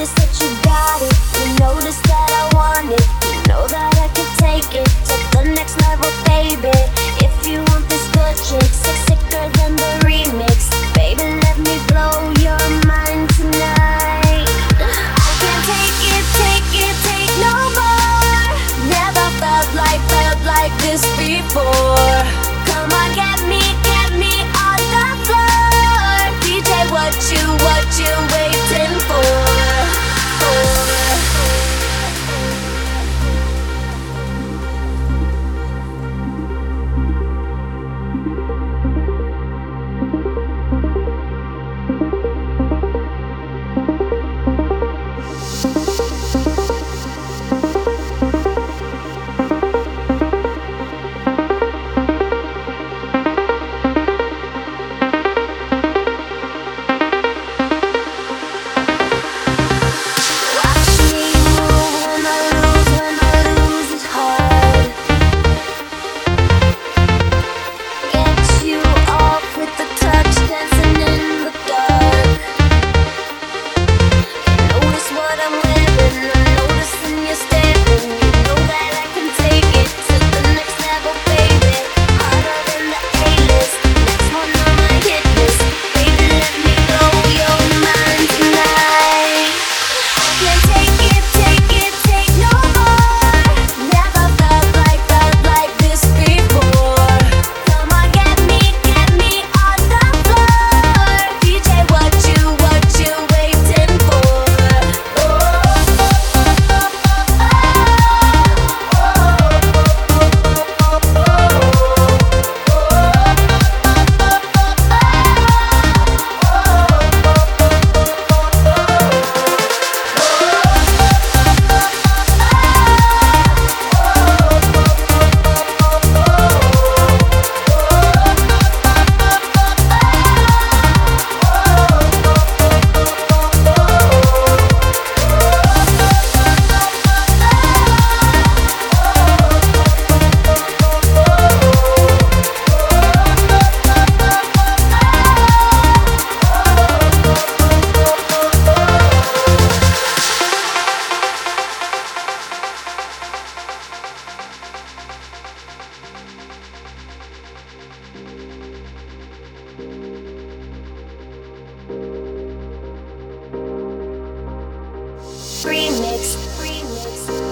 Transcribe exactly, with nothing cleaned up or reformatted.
noticed that you got it. You noticed that I want it. You know that I can take it to the next level, baby. If you want this good shit, sick, sicker than the remix, baby, let me blow your mind tonight. I can't take it, take it, take no more. Never felt like, felt like this before. Come on, get me, get me on the floor. D J, what you, what you waiting for? For remix, remix.